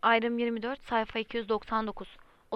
Ayrım 24, sayfa 299.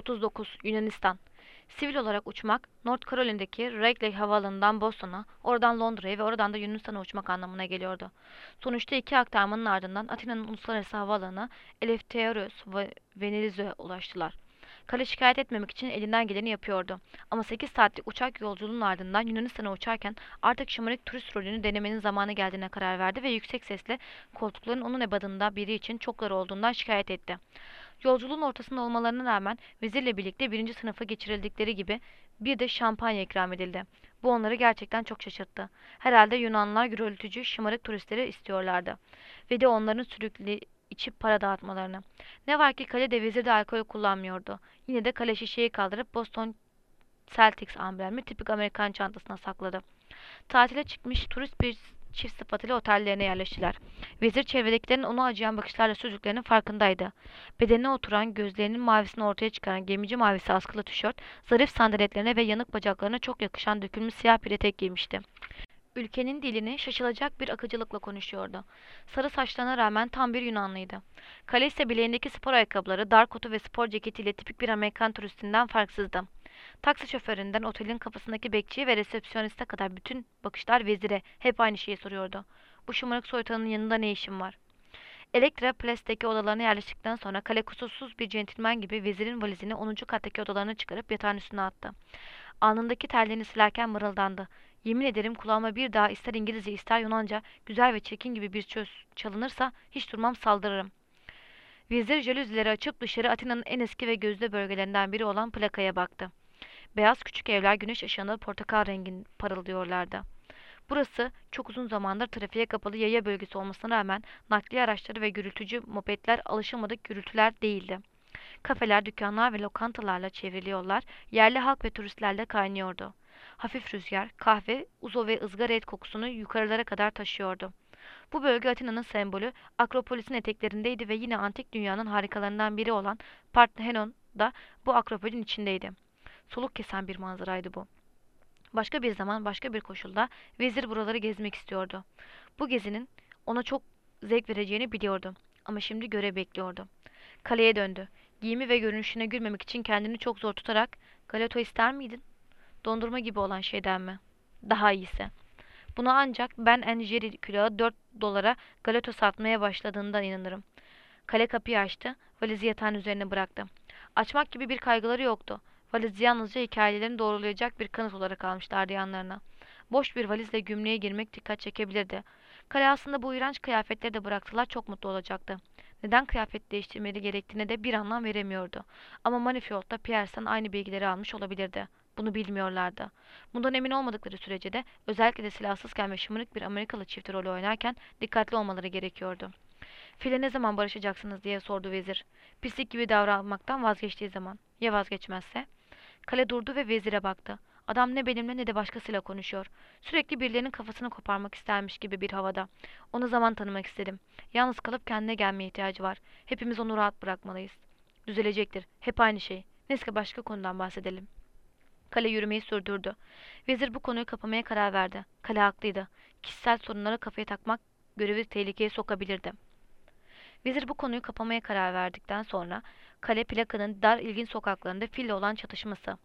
39. Yunanistan. Sivil olarak uçmak, North Carolina'daki Wrigley Havaalanı'ndan Boston'a, oradan Londra'ya ve oradan da Yunanistan'a uçmak anlamına geliyordu. Sonuçta iki aktarmanın ardından Atina'nın uluslararası havaalanı Eleftherios ve Venizio'ya ulaştılar. Kale şikayet etmemek için elinden geleni yapıyordu. Ama 8 saatlik uçak yolculuğunun ardından Yunanistan'a uçarken artık şımarık turist rolünü denemenin zamanı geldiğine karar verdi ve yüksek sesle koltukların onun ebadında biri için çok dar olduğundan şikayet etti. Yolculuğun ortasında olmalarına rağmen vezirle birlikte birinci sınıfa geçirildikleri gibi bir de şampanya ikram edildi. Bu onları gerçekten çok şaşırttı. Herhalde Yunanlılar gürültücü, şımarık turistleri istiyorlardı. Ve de onların sürekli içip para dağıtmalarını. Ne var ki kalede vezir de alkol kullanmıyordu. Yine de kale şişeyi kaldırıp Boston Celtics amblemli tipik Amerikan çantasına sakladı. Tatile çıkmış turist bir çift sıfatıyla otellerine yerleştiler. Vezir çevredekilerin ona acıyan bakışlarla süzdüklerinin farkındaydı. Bedenine oturan, gözlerinin mavisini ortaya çıkaran gemici mavisi askılı tişört, zarif sandaletlerine ve yanık bacaklarına çok yakışan dökülmüş siyah bir etek giymişti. Ülkenin dilini şaşılacak bir akıcılıkla konuşuyordu. Sarı saçlarına rağmen tam bir Yunanlıydı. Kale ise bileğindeki spor ayakkabıları, dar kotu ve spor ceketiyle tipik bir Amerikan turistinden farksızdı. Taksi şoföründen otelin kapısındaki bekçiye ve resepsiyoniste kadar bütün bakışlar vezire hep aynı şeyi soruyordu. Bu şımarık soytarının yanında ne işin var? Elektra Place'deki odalarına yerleştikten sonra kale kusursuz bir centilmen gibi vezirin valizini 10. kattaki odalarına çıkarıp yatağın üstüne attı. Alnındaki terlerini silerken mırıldandı. Yemin ederim kulağıma bir daha ister İngilizce ister Yunanca güzel ve çirkin gibi bir söz çalınırsa hiç durmam saldırırım. Vezir jalüzileri açıp dışarı Atina'nın en eski ve gözde bölgelerinden biri olan plakaya baktı. Beyaz küçük evler güneş ışığında portakal rengin parıldıyorlardı. Burası çok uzun zamandır trafiğe kapalı yaya bölgesi olmasına rağmen nakliye araçları ve gürültücü mopedler alışılmadık gürültüler değildi. Kafeler, dükkanlar ve lokantalarla çevrili yollar yerli halk ve turistlerle kaynıyordu. Hafif rüzgar, kahve, uzo ve ızgara et kokusunu yukarılara kadar taşıyordu. Bu bölge Atina'nın sembolü, Akropolis'in eteklerindeydi ve yine antik dünyanın harikalarından biri olan Parthenon da bu Akropol'ün içindeydi. Soluk kesen bir manzaraydı bu. Başka bir zaman, başka bir koşulda vezir buraları gezmek istiyordu. Bu gezinin ona çok zevk vereceğini biliyordu. Ama şimdi görev bekliyordu. Kaleye döndü. Giyimi ve görünüşüne gülmemek için kendini çok zor tutarak "Galato ister miydin? Dondurma gibi olan şeyden mi? Daha iyisi. Buna ancak Ben and Jerry külahı 4 dolara galato satmaya başladığından inanırım." Kale kapıyı açtı, valizi yatağın üzerine bıraktı. Açmak gibi bir kaygıları yoktu. Valiz yalnızca hikayelerini doğrulayacak bir kanıt olarak almışlardı yanlarına. Boş bir valizle gümrüğe girmek dikkat çekebilirdi. Kale aslında bu iğrenç kıyafetleri de bıraksalar çok mutlu olacaktı. Neden kıyafet değiştirmeleri gerektiğine de bir anlam veremiyordu. Ama Manifold'da Pierce'den aynı bilgileri almış olabilirdi. Bunu bilmiyorlardı. Bundan emin olmadıkları sürece de özellikle de silahsızken ve şımarık bir Amerikalı çifti rolü oynarken dikkatli olmaları gerekiyordu. "File ne zaman barışacaksınız?" diye sordu vezir. Pislik gibi davranmaktan vazgeçtiği zaman. Ya vazgeçmezse? Kale durdu ve vezire baktı. Adam ne benimle ne de başkasıyla konuşuyor. Sürekli birilerinin kafasını koparmak istermiş gibi bir havada. Ona zaman tanımak istedim. Yalnız kalıp kendine gelmeye ihtiyacı var. Hepimiz onu rahat bırakmalıyız. Düzelecektir. Hep aynı şey. Neyse başka konudan bahsedelim. Kale yürümeyi sürdürdü. Vezir bu konuyu kapamaya karar verdi. Kale haklıydı. Kişisel sorunlara kafayı takmak görevi tehlikeye sokabilirdi. Vezir bu konuyu kapamaya karar verdikten sonra kale plakanın dar ilginç sokaklarında fille olan çatışması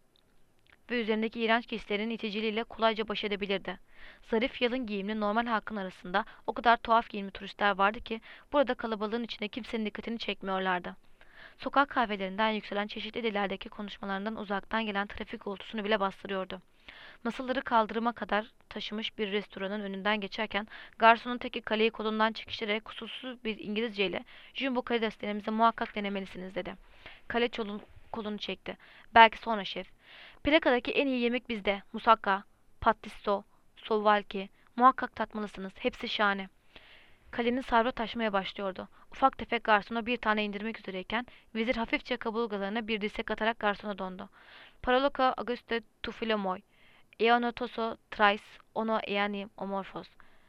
ve üzerindeki iğrenç giysilerin iticiliğiyle kolayca baş edebilirdi. Zarif yalın giyimli normal halkın arasında o kadar tuhaf giyimli turistler vardı ki burada kalabalığın içinde kimsenin dikkatini çekmiyorlardı. Sokak kahvelerinden yükselen çeşitli dillerdeki konuşmalarından uzaktan gelen trafik uğultusunu bile bastırıyordu. Masaları kaldırıma kadar taşımış bir restoranın önünden geçerken garsonun teki kaleyi kolundan çekiştirerek kusursuz bir İngilizceyle "Jumbo karideslerimizi muhakkak denemelisiniz." dedi. Kale kolunu çekti. "Belki sonra şef. Plakadaki en iyi yemek bizde. Musakka, patisto, sovalki. Muhakkak tatmalısınız. Hepsi şahane." Kalenin sarpa taşmaya başlıyordu. Ufak tefek garsona bir tane indirmek üzereyken vezir hafifçe kaburgalarına bir dirsek atarak garsona dondu. "Paraloka Auguste Tufilomoy. Eonotoso trais ono eani omorphos.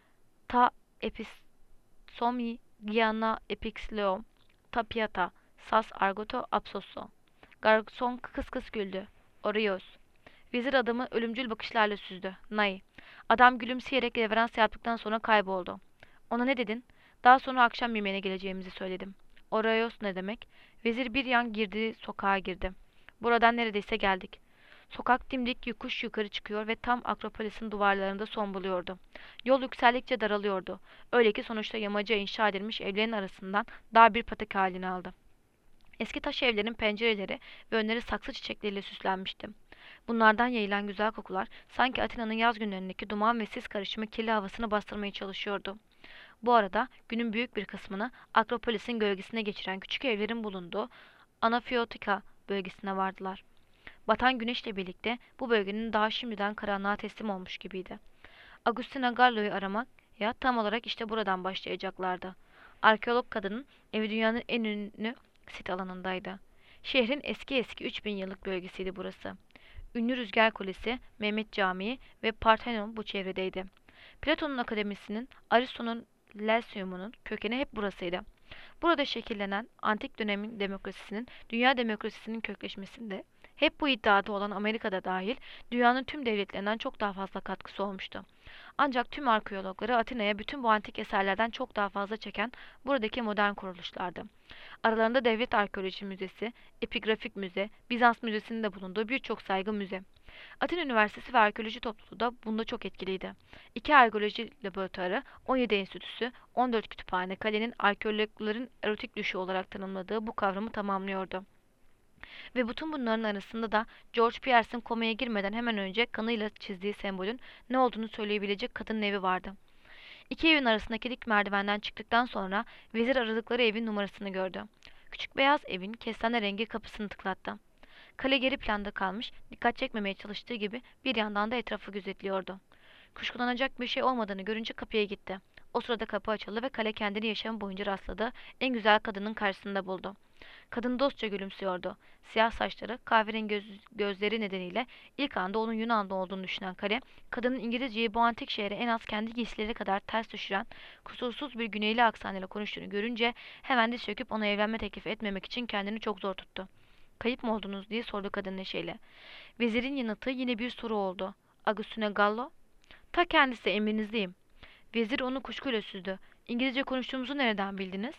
Ta episomi giana epixleo. Ta piata. Sas argoto apsoso." Garson kıs kıs güldü. "Orios." Vezir adamı ölümcül bakışlarla süzdü. "Nay." Adam gülümseyerek reverans yaptıktan sonra kayboldu. "Ona ne dedin?" "Daha sonra akşam yemeğine geleceğimizi söyledim." Orayos ne demek? Vezir bir yan girdiği sokağa girdi. Buradan neredeyse geldik. Sokak dimdik yokuş yukarı çıkıyor ve tam Akropolis'in duvarlarında son buluyordu. Yol yükseldikçe daralıyordu. Öyle ki sonuçta yamaca inşa edilmiş evlerin arasından dar bir patika halini aldı. Eski taş evlerin pencereleri ve önleri saksı çiçekleriyle süslenmişti. Bunlardan yayılan güzel kokular sanki Atina'nın yaz günlerindeki duman ve sis karışımı kirli havasını bastırmaya çalışıyordu. Bu arada günün büyük bir kısmını Akropolis'in gölgesine geçiren küçük evlerin bulunduğu Anafiotika bölgesine vardılar. Batan güneşle birlikte bu bölgenin daha şimdiden karanlığa teslim olmuş gibiydi. Agustina Gallo'yu aramak ya tam olarak işte buradan başlayacaklardı. Arkeolog kadının evi dünyanın en ünlü sit alanındaydı. Şehrin eski 3000 yıllık bölgesiydi burası. Ünlü Rüzgar Kulesi, Mehmet Camii ve Parthenon bu çevredeydi. Platon'un akademisinin, Aristo'nun Lyceum'unun kökeni hep burasıydı. Burada şekillenen antik dönemin demokrasisinin dünya demokrasisinin kökleşmesinde hep bu iddiada olan Amerika'da dahil dünyanın tüm devletlerinden çok daha fazla katkısı olmuştu. Ancak tüm arkeologları Atina'ya bütün bu antik eserlerden çok daha fazla çeken buradaki modern kuruluşlardı. Aralarında Devlet Arkeoloji Müzesi, Epigrafik Müze, Bizans Müzesi'nin de bulunduğu birçok saygın müze. Atina Üniversitesi ve arkeoloji topluluğu da bunda çok etkiliydi. 2 arkeoloji laboratuvarı, 17 enstitüsü, 14 kütüphane, kalenin arkeologların erotik düşü olarak tanımladığı bu kavramı tamamlıyordu. Ve bütün bunların arasında da George Pierce'in komaya girmeden hemen önce kanıyla çizdiği sembolün ne olduğunu söyleyebilecek kadının evi vardı. İki evin arasındaki dik merdivenden çıktıktan sonra vezir aradıkları evin numarasını gördü. Küçük beyaz evin kestane rengi kapısını tıklattı. Kale geri planda kalmış, dikkat çekmemeye çalıştığı gibi bir yandan da etrafı gözetliyordu. Kuşkulanacak bir şey olmadığını görünce kapıya gitti. O sırada kapı açıldı ve kale kendini yaşamı boyunca rastladığı en güzel kadının karşısında buldu. Kadın dostça gülümsüyordu. Siyah saçları, kahverengi gözleri nedeniyle ilk anda onun Yunanlı olduğunu düşünen Kale, kadının İngilizceyi bu antik şehre en az kendi giysileri kadar ters düşüren, kusursuz bir güneyli aksanıyla konuştuğunu görünce hemen diz çöküp ona evlenme teklif etmemek için kendini çok zor tuttu. Kayıp mı oldunuz diye sordu kadın neşeyle. Vezirin yanıtı yine bir soru oldu. Agostino Gallo? Ta kendisi emrinizdeyim. Vezir onu kuşkuyla süzdü. İngilizce konuştuğumuzu nereden bildiniz?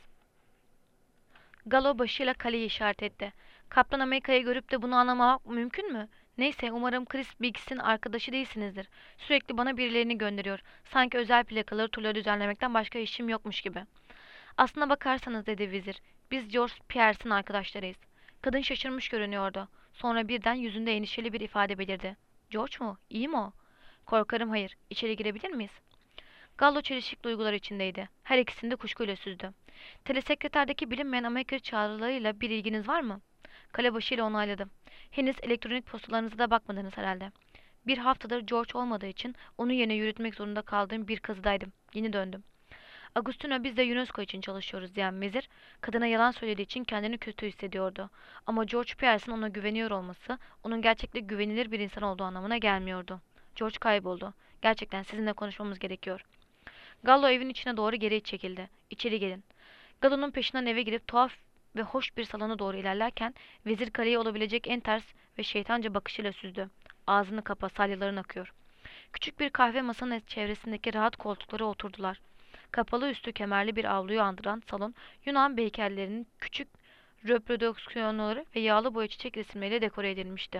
Gallo başıyla kaleyi işaret etti. Kaptan Amerika'yı görüp de bunu anlamamak mümkün mü? Neyse umarım Chris Biggs'in arkadaşı değilsinizdir. Sürekli bana birilerini gönderiyor. Sanki özel plakaları turları düzenlemekten başka işim yokmuş gibi. Aslına bakarsanız dedi vezir. Biz George Pierce'in arkadaşlarıyız. Kadın şaşırmış görünüyordu. Sonra birden yüzünde endişeli bir ifade belirdi. George mu? İyi mi o? Korkarım hayır. İçeri girebilir miyiz? Gallo çelişik duygular içindeydi. Her ikisini de kuşkuyla süzdü. Telesekreterdeki bilinmeyen Amerika çağrılarıyla bir ilginiz var mı? Kalebaşıyla onayladı. Henüz elektronik postalarınıza da bakmadınız herhalde. Bir haftadır George olmadığı için onun yerine yürütmek zorunda kaldığım bir kazıdaydım. Yeni döndüm. Agustina biz de UNESCO için çalışıyoruz diyen vezir, kadına yalan söylediği için kendini kötü hissediyordu. Ama George Pierce'ın ona güveniyor olması, onun gerçekten güvenilir bir insan olduğu anlamına gelmiyordu. George kayboldu. Gerçekten sizinle konuşmamız gerekiyor. Gallo evin içine doğru geri çekildi. İçeri gelin. Gallo'nun peşinden eve girip tuhaf ve hoş bir salona doğru ilerlerken vezir kaleyi olabilecek en ters ve şeytanca bakışıyla süzdü. Ağzını kapa, salyaların akıyor. Küçük bir kahve masanın çevresindeki rahat koltuklara oturdular. Kapalı üstü kemerli bir avluyu andıran salon, Yunan heykellerinin küçük reprodüksiyonları ve yağlı boya çiçek resimleriyle dekore edilmişti.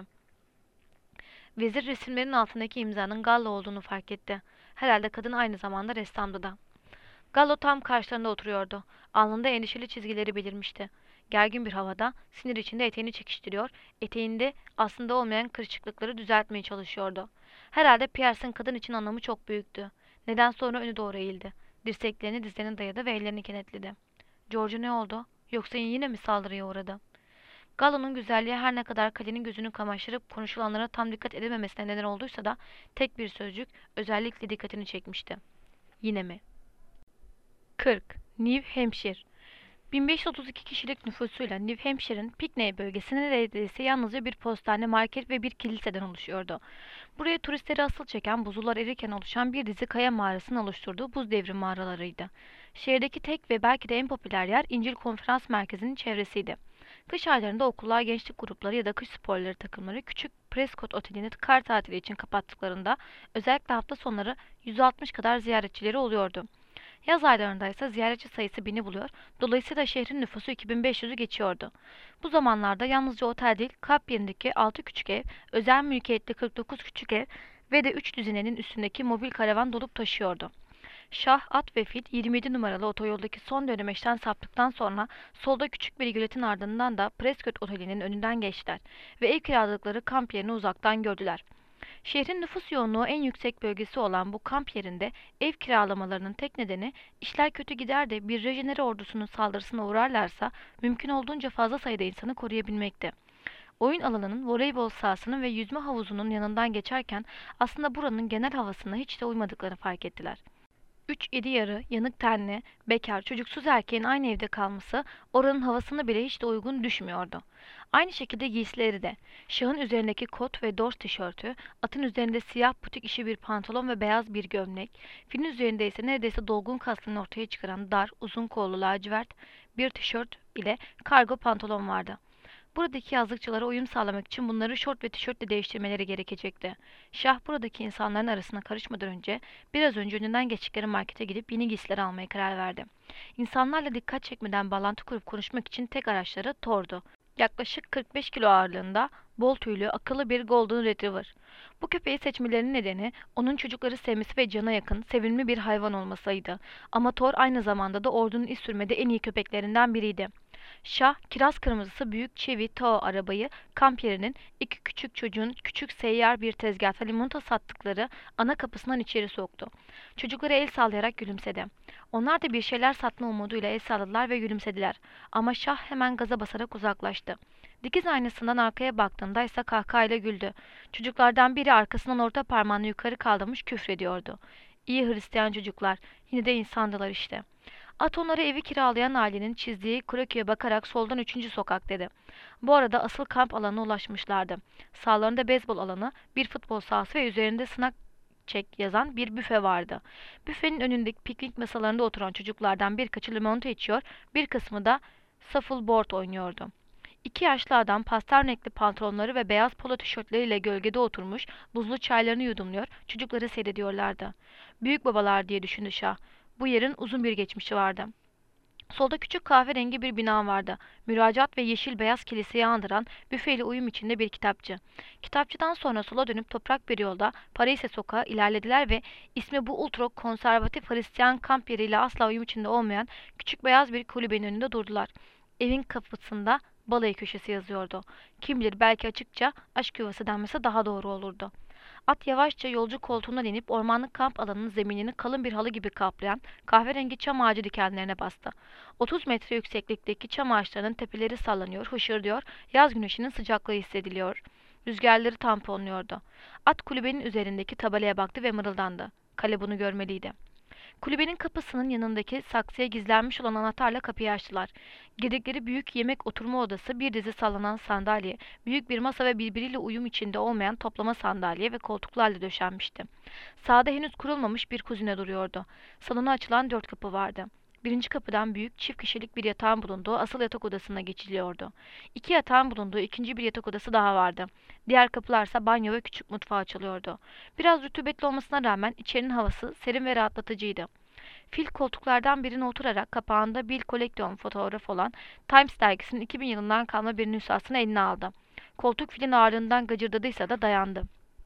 Vezir resimlerin altındaki imzanın Gallo olduğunu fark etti. Herhalde kadın aynı zamanda ressamdı da. Gallo tam karşılarında oturuyordu. Alnında endişeli çizgileri belirmişti. Gergin bir havada, sinir içinde eteğini çekiştiriyor, eteğinde aslında olmayan kırışıklıkları düzeltmeye çalışıyordu. Herhalde Pierce'ın kadın için anlamı çok büyüktü. Neden sonra önü doğru eğildi. Dirseklerini dizlerine dayadı ve ellerini kenetledi. George'a ne oldu? Yoksa yine mi saldırıya uğradı? Gallo'nun güzelliği her ne kadar kalenin gözünü kamaştırıp konuşulanlara tam dikkat edememesine neden olduysa da tek bir sözcük özellikle dikkatini çekmişti. Yine mi? 40. New Hampshire 1532 kişilik nüfusuyla New Hampshire'ın Pinckney bölgesi neredeyse yalnızca bir postane, market ve bir kiliseden oluşuyordu. Buraya turistleri asıl çeken buzullar erirken oluşan bir dizi kaya mağarasının oluşturduğu buz devri mağaralarıydı. Şehirdeki tek ve belki de en popüler yer İncil Konferans Merkezi'nin çevresiydi. Kış aylarında okullar, gençlik grupları ya da kış sporları takımları küçük Prescott Oteli'ni kar tatili için kapattıklarında özellikle hafta sonları 160 kadar ziyaretçileri oluyordu. Yaz aylarında ise ziyaretçi sayısı 1000'i buluyor, dolayısıyla şehrin nüfusu 2500'ü geçiyordu. Bu zamanlarda yalnızca otel değil, kamp yerindeki 6 küçük ev, özel mülkiyetli 49 küçük ev ve de 3 düzinenin üstündeki mobil karavan dolup taşıyordu. Şah, at ve fil 27 numaralı otoyoldaki son dönemeçten saptıktan sonra solda küçük bir göletin ardından da Prescott Oteli'nin önünden geçtiler ve ev kiraladıkları kamp yerini uzaktan gördüler. Şehrin nüfus yoğunluğu en yüksek bölgesi olan bu kamp yerinde ev kiralamalarının tek nedeni işler kötü gider de bir rejenere ordusunun saldırısına uğrarlarsa mümkün olduğunca fazla sayıda insanı koruyabilmekti. Oyun alanının, voleybol sahasının ve yüzme havuzunun yanından geçerken aslında buranın genel havasına hiç de uymadıklarını fark ettiler. Üç iri yarı, yanık tenli, bekar, çocuksuz erkeğin aynı evde kalması oranın havasına bile hiç de uygun düşmüyordu. Aynı şekilde giysileri de. Şahın üzerindeki kot ve dors tişörtü, atın üzerinde siyah butik işi bir pantolon ve beyaz bir gömlek, filin üzerinde ise neredeyse dolgun kaslarını ortaya çıkaran dar, uzun kollu lacivert bir tişört ile kargo pantolon vardı. Buradaki yazlıkçılara uyum sağlamak için bunları şort ve tişörtle değiştirmeleri gerekecekti. Şah buradaki insanların arasına karışmadan önce biraz önce önünden geçtikleri markete gidip yeni giysiler almaya karar verdi. İnsanlarla dikkat çekmeden bağlantı kurup konuşmak için tek araçları Thor'du. Yaklaşık 45 kilo ağırlığında, bol tüylü, akıllı bir Golden Retriever. Bu köpeği seçmelerinin nedeni onun çocukları sevmesi ve cana yakın, sevimli bir hayvan olmasıydı. Ama Thor aynı zamanda da ordunun iz sürmede en iyi köpeklerinden biriydi. Şah, kiraz kırmızısı büyük Chevy Tahoe arabayı kamp yerinin iki küçük çocuğun küçük seyyar bir tezgahta limonata sattıkları ana kapısından içeri soktu. Çocuklara el sallayarak gülümsedi. Onlar da bir şeyler satma umuduyla el salladılar ve gülümsediler. Ama Şah hemen gaza basarak uzaklaştı. Dikiz aynasından arkaya baktığında ise kahkahayla güldü. Çocuklardan biri arkasından orta parmağını yukarı kaldırmış küfrediyordu. İyi Hristiyan çocuklar, yine de insandılar işte. At onları evi kiralayan ailenin çizdiği krokiye bakarak soldan 3. sokak dedi. Bu arada asıl kamp alanına ulaşmışlardı. Sağlarında beyzbol alanı, bir futbol sahası ve üzerinde snack çek yazan bir büfe vardı. Büfenin önündeki piknik masalarında oturan çocuklardan birkaçı limonata içiyor, bir kısmı da shuffleboard oynuyordu. İki yaşlı adam pastel renkli pantolonları ve beyaz polo tişörtleriyle gölgede oturmuş, buzlu çaylarını yudumluyor, çocukları seyrediyorlardı. Büyük babalar diye düşündü Şah. Bu yerin uzun bir geçmişi vardı. Solda küçük kahverengi bir bina vardı. Müracaat ve yeşil beyaz kiliseyi andıran büfeyle uyum içinde bir kitapçı. Kitapçıdan sonra sola dönüp toprak bir yolda Paris'e sokağa ilerlediler ve ismi bu ultra konservatif Hristiyan kamp yeriyle asla uyum içinde olmayan küçük beyaz bir kulübenin önünde durdular. Evin kapısında balayı köşesi yazıyordu. Kim bilir belki açıkça aşk yuvası denmesi daha doğru olurdu. At yavaşça yolcu koltuğundan inip ormanlık kamp alanının zeminini kalın bir halı gibi kaplayan kahverengi çam ağacı dikenlerine bastı. 30 metre yükseklikteki çam ağaçlarının tepeleri sallanıyor, hışırdıyor, yaz güneşinin sıcaklığı hissediliyor. Rüzgarları tamponluyordu. At kulübenin üzerindeki tabelaya baktı ve mırıldandı. Kale bunu görmeliydi. Kulübenin kapısının yanındaki saksıya gizlenmiş olan anahtarla kapıyı açtılar. Girdikleri büyük yemek oturma odası, bir dizi sallanan sandalye, büyük bir masa ve birbiriyle uyum içinde olmayan toplama sandalye ve koltuklarla döşenmişti. Sağda henüz kurulmamış bir kuzine duruyordu. Salona açılan 4 kapı vardı. Birinci kapıdan büyük, çift kişilik bir yatağın bulunduğu asıl yatak odasına geçiliyordu. 2 yatağın bulunduğu ikinci bir yatak odası daha vardı. Diğer kapılarsa banyo ve küçük mutfağı açılıyordu. Biraz rutubetli olmasına rağmen içerinin havası serin ve rahatlatıcıydı. Fil koltuklardan birine oturarak kapağında Bill Collection fotoğrafı olan Times dergisinin 2000 yılından kalma bir nüshasını eline aldı. Koltuk filin ağırlığından gıcırdadıysa da dayandı.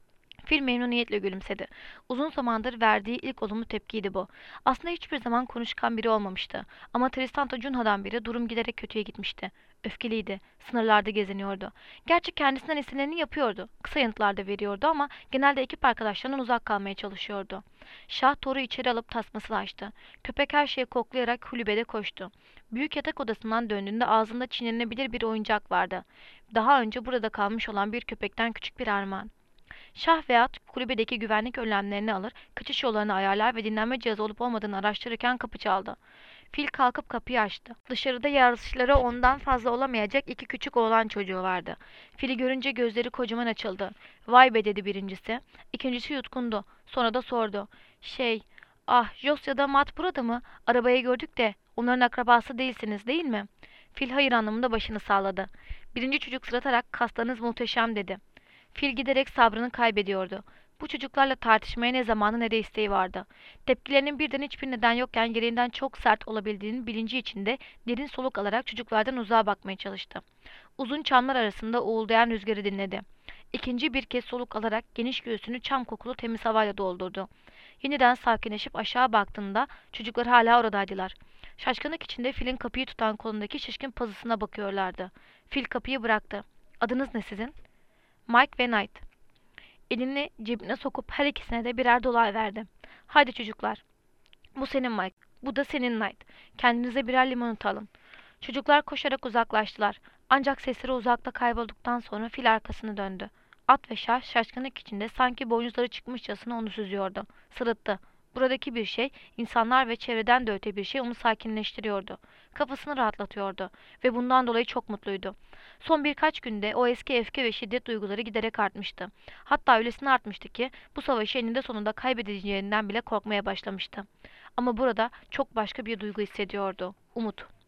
Fil memnuniyetle gülümsedi. Uzun zamandır verdiği ilk olumlu tepkiydi bu. Aslında hiçbir zaman konuşkan biri olmamıştı. Ama Tristanto Cunha'dan beri durum giderek kötüye gitmişti. Öfkeliydi. Sınırlarda geziniyordu. Gerçi kendisinden istenileni yapıyordu. Kısa yanıtlar da veriyordu ama genelde ekip arkadaşlarından uzak kalmaya çalışıyordu. Şah Thor'u içeri alıp tasmasını açtı. Köpek her şeyi koklayarak kulübede koştu. Büyük yatak odasından döndüğünde ağzında çiğnenebilir bir oyuncak vardı. Daha önce burada kalmış olan bir köpekten küçük bir armağan. Şah ve at kulübedeki güvenlik önlemlerini alır, kaçış yollarını ayarlar ve dinlenme cihazı olup olmadığını araştırırken kapı çaldı. Fil kalkıp kapıyı açtı. Dışarıda yaşları ondan fazla olamayacak 2 küçük oğlan çocuğu vardı. Fil'i görünce gözleri kocaman açıldı. Vay be dedi birincisi. İkincisi yutkundu. Sonra da sordu. Jos ya da Mat burada mı? Arabayı gördük de onların akrabası değilsiniz değil mi? Fil hayır anlamında başını salladı. Birinci çocuk sıratarak kaslarınız muhteşem dedi. Fil giderek sabrını kaybediyordu. Bu çocuklarla tartışmaya ne zamanı ne de isteği vardı. Tepkilerinin birden hiçbir neden yokken gereğinden çok sert olabildiğinin bilinci içinde derin soluk alarak çocuklardan uzağa bakmaya çalıştı. Uzun çamlar arasında uğuldayan rüzgarı dinledi. İkinci bir kez soluk alarak geniş göğsünü çam kokulu temiz havayla doldurdu. Yeniden sakinleşip aşağı baktığında çocuklar hala oradaydılar. Şaşkınlık içinde filin kapıyı tutan kolundaki şişkin pazısına bakıyorlardı. Fil kapıyı bıraktı. "Adınız ne sizin?" "Mike ve Knight." Elini cebine sokup her ikisine de birer dolar verdi. "Haydi çocuklar. Bu senin Mike. Bu da senin Knight. Kendinize birer limonata alın." Çocuklar koşarak uzaklaştılar. Ancak sesleri uzakta kaybolduktan sonra fil arkasını döndü. At ve şaşkınlık içinde sanki boynuzları çıkmışçasına onu süzüyordu. Sırıttı. Buradaki bir şey, insanlar ve çevreden de öte bir şey onu sakinleştiriyordu. Kafasını rahatlatıyordu ve bundan dolayı çok mutluydu. Son birkaç günde o eski öfke ve şiddet duyguları giderek artmıştı. Hatta öylesine artmıştı ki bu savaşı eninde sonunda kaybedeceğinden bile korkmaya başlamıştı. Ama burada çok başka bir duygu hissediyordu. Umut.